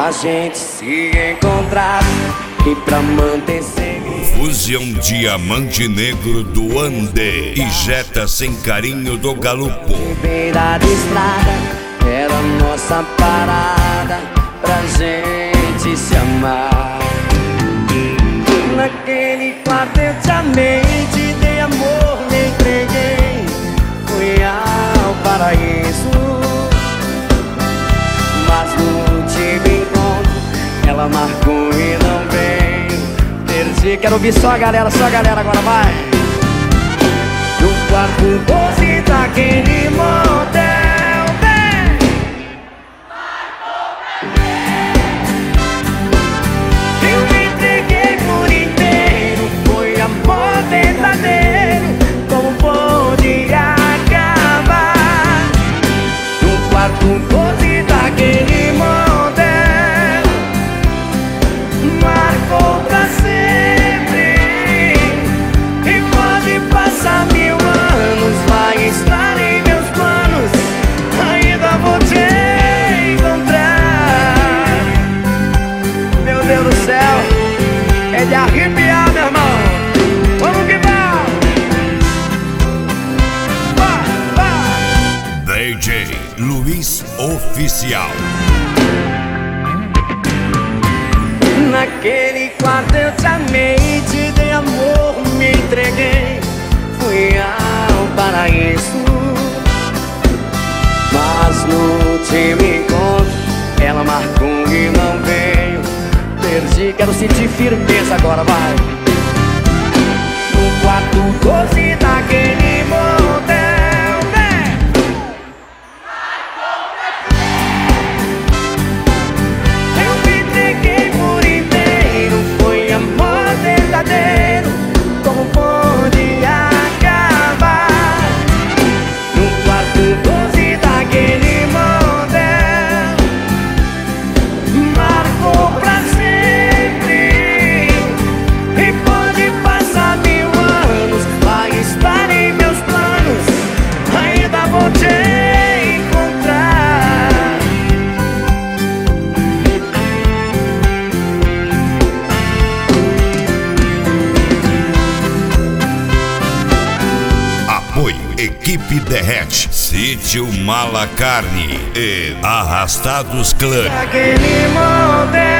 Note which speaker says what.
Speaker 1: a gente se encontrar e pra manter segredo.
Speaker 2: Fusão Diamante Negro do Ande e Jetta Sem Carinho do Galupo.
Speaker 1: Beira de estrada era nossa parada pra gente se amar. Naquele quarto eu te amei, te dei amor, me entreguei, fui ao paraíso. Mas no último encontro ela marcou e não veio. Perdi, quero ouvir só a galera agora, vai. No quarto 12 daquele motel, vem. Eu me entreguei por inteiro, foi amor verdadeiro, como pôde acabar? No quarto 12 daquele motel, marcou pra sempre. E pode passar 1000 anos, vai estar em meus planos, ainda vou te encontrar. Meu Deus do céu, é de arrepiar, meu irmão. Vamos que vai!
Speaker 2: DJ Luiz Oficial.
Speaker 1: Naquele quarto eu te amei, te dei amor, me entreguei, fui ao paraíso. Mas no último encontro ela marcou e não veio. Perdi, quero sentir firmeza agora, vai. No quarto 12 daquele motel, vem. Eu me entreguei por inteiro, foi amor verdadeiro, como pôde acabar? No quarto 12 daquele motel, marcou pra sempre. E pode passar 1000 anos, vai estar em meus planos, ainda vou te encontrar.
Speaker 2: Apoio Equipe Derrete, Sítio Malacarne e Arrastados Clã.
Speaker 1: Aquele motel.